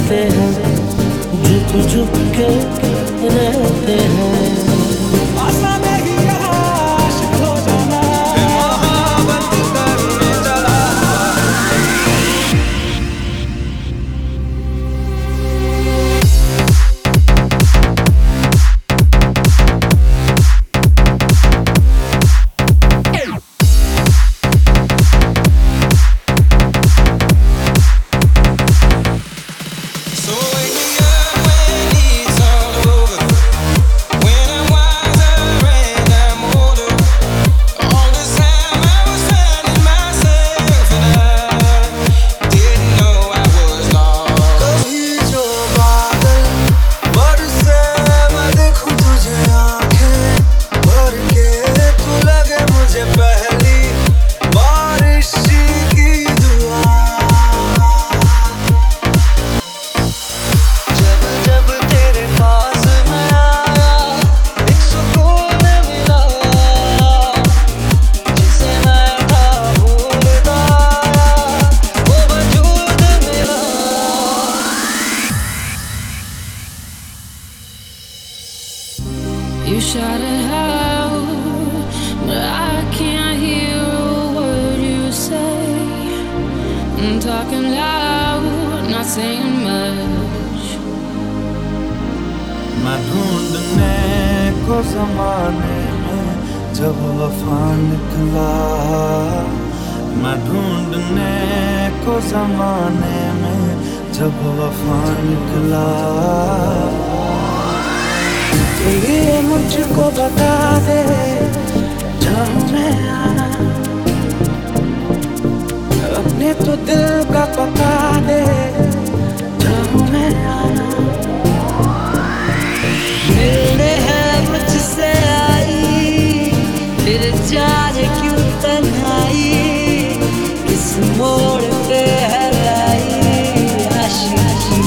रहते हैं, झुक झुक के रहते हैं। You shout it out, but I can't hear a word you say. I'm talking loud, not saying much. मैं ढूंढने को ज़माने में जब वफा निकला, मैं ढूंढने को ज़माने में जब वफा निकला। ये मुझको बता दे जाऊं मैं आना, अपने तो दिल का पता दे जाऊं मैं आना। मिलने हैं मुझसे आई, फिर जाने क्यों तन्हाई, किस मोड़ पे है लाई आशिकी।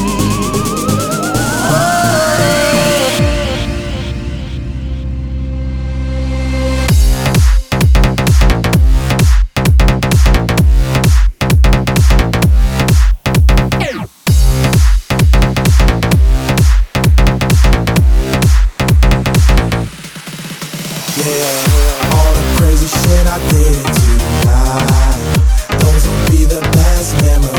Yeah, all the crazy shit I did tonight, those will be the best memories.